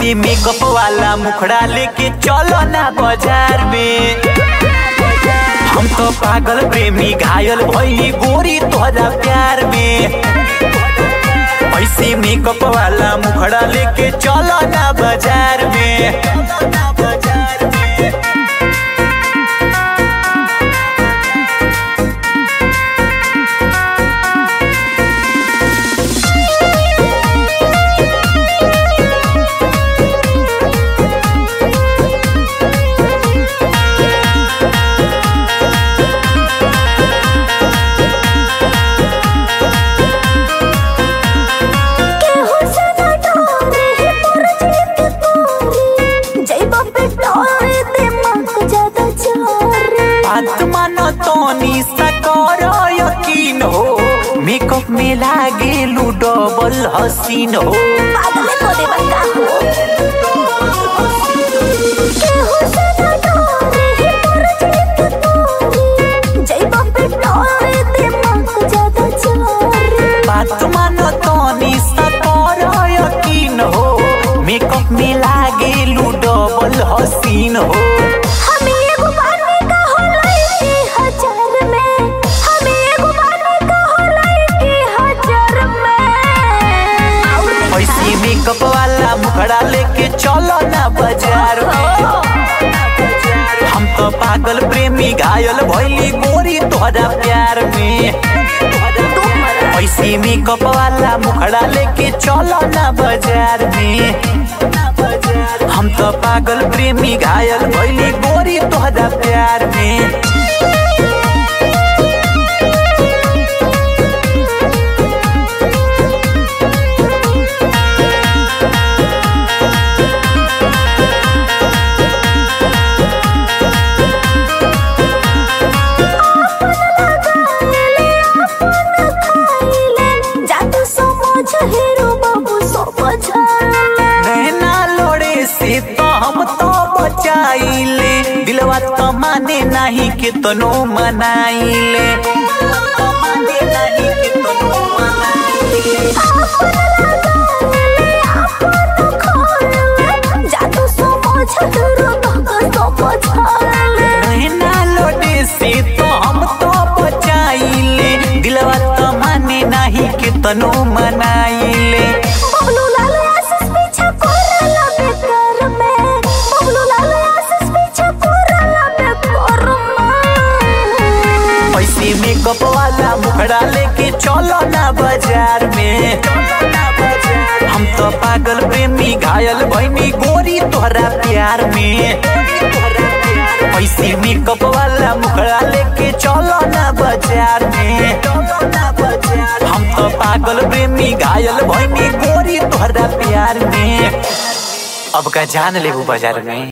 पैसे मेकअप वाला मुखड़ा लेके चलो ना बाजार में। हम तो पागल प्रेमी घायल भइली गोरी तोहरा प्यार में। पैसे मेकअप वाला मुखड़ा लेके चलो ना बाजार में। तोनी सकर यकीन हो मेकअप में लागे लू डबल हसीन हो। बात मानो तोनी सकर यकीन हो मेकअप में लागे लू डबल हसीन हो। पैसे मेकअप वाला मुखड़ा लेके चलो ना बाजार में। हम तो पागल प्रेमी घायल भइली गोरी तोहरा प्यार में। पैसे मेकअप वाला मुखड़ा लेके चलो ना बाजार में। हम तो पागल प्रेमी घायल भइली गोरी तोहरा प्यार में। तो हम तो बचाइले दिलवा तो माने नहीं के तनो मनाइले। नैना लोड़े से तो हम तो बचाइले दिलवा तो माने नहीं के तनो मनाइले। पैसे मेकअप वाला मुखड़ा लेके चलो ना बाजार में। हम तो पागल प्रेमी घायल भइनी गोरी तोहरा प्यार में। पैसे मेकअप वाला मुखड़ा लेके चलो ना बाजार में। हम तो पागल प्रेमी घायल भइनी गोरी तोहरा प्यार में। अब का जान लेबू बाजार में।